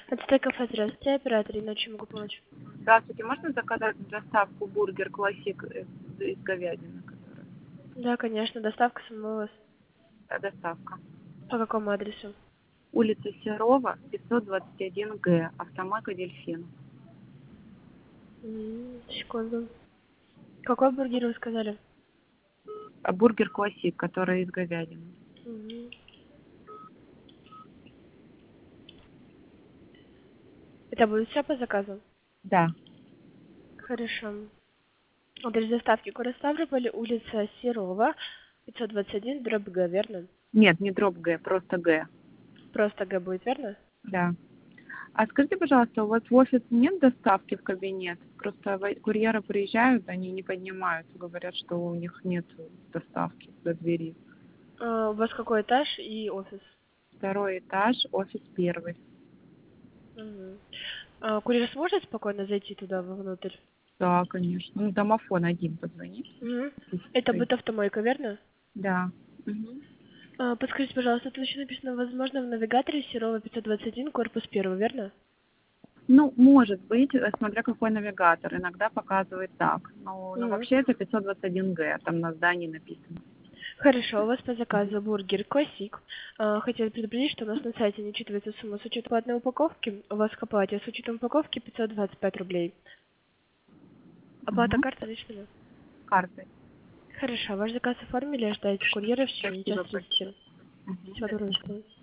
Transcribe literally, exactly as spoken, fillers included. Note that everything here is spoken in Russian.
Отстой кафе, здравствуйте, оператор, иначе могу помочь. Здравствуйте, можно заказать доставку бургер классик из, из говядины, которая Да, конечно, доставка сама у вас. э, доставка. По какому адресу? Улица Серова, пятьсот двадцать один Г, автомойка Дельфин. М, секунду. Какой бургер вы сказали? А бургер классик, который из говядины. Мгм. Это будет все по заказу? Да. Хорошо. Адрес доставки город Ставрополь, улица Серова, пятьсот двадцать один, дробь Г, верно? Нет, не дроп Г, просто Г. Просто Г будет, верно? Да. А скажите, пожалуйста, у вас в офис нет доставки в кабинет? Просто во- курьеры приезжают, они не поднимаются, говорят, что у них нет доставки до двери. А, у вас какой этаж и офис? Второй этаж, офис первый. Мгм. А, курьер сможет спокойно зайти туда вовнутрь? Да, конечно. Ну, домофон один позвонить. Мгм. Это будет автомойка, верно? Да. Мгм. А, подскажите, пожалуйста, тут еще написано, возможно, в навигаторе Серова пятьсот двадцать один, корпус первый, верно? Ну, может быть, э, смотря какой навигатор. Иногда показывает так. Но, но Мгм. вообще это пятьсот двадцать один Г, там на здании написано. Хорошо, у вас по заказу бургер классик. А, хотела предупредить, что у нас на сайте не учитывается сумма с учетом одной упаковки. У вас к оплате с учетом упаковки пятьсот двадцать пять рублей. Оплата Угу. карта личная. Картой. Хорошо, ваш заказ оформили, ожидайте курьера в течение часа Спасибо тридцати. большое. Мгм. Всего До доброго, до свидания. свидания.